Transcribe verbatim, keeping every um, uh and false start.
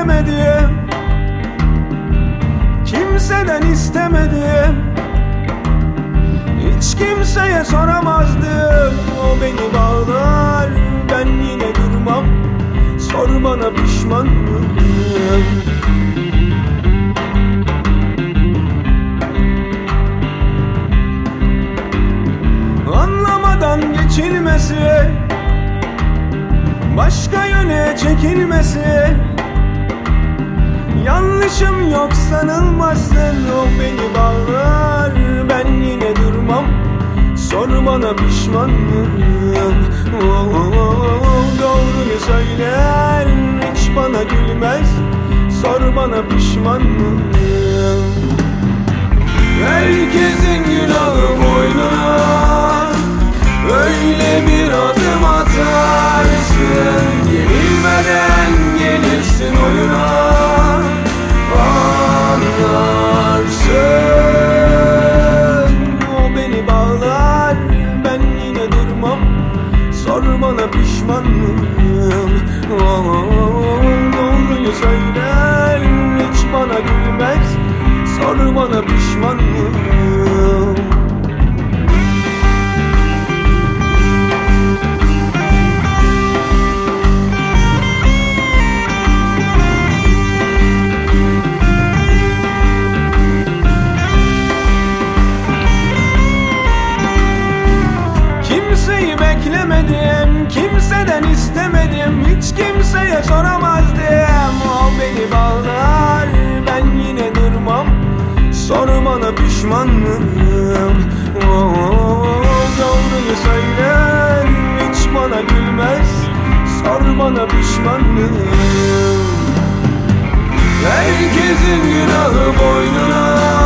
beklemedim, kimseden istemedim, hiç kimseye soramazdım. O beni bağlar, ben yine durmam, sor bana pişman mıyım? Anlamadan geçilmesi, başka yöne çekilmesi, yanlışım yok sanılmasın. O beni bağlar, ben yine durmam, sor bana pişman mıyım? Oh, oh, oh, doğruyu söyler, hiç bana gülmez, sor bana pişman mıyım? Herkesin günahı boynuna, öyle bir adım atarsın, yenilmeden gelirsin oyuna, anlarsın. O beni bağlar, ben yine durmam, sor bana pişman mıyım? Oh, doğruyu söyler, hiç bana gülmez, sor bana pişman mıyım? Kimseyi beklemedim, kimseden istemedim, hiç kimseye soramazdım. O beni bağlar, ben yine durmam, sor bana pişman mıyım? Oh, doğruyu söyler, hiç bana gülmez, sor bana pişman mıyım? Herkesin günahı boynuna,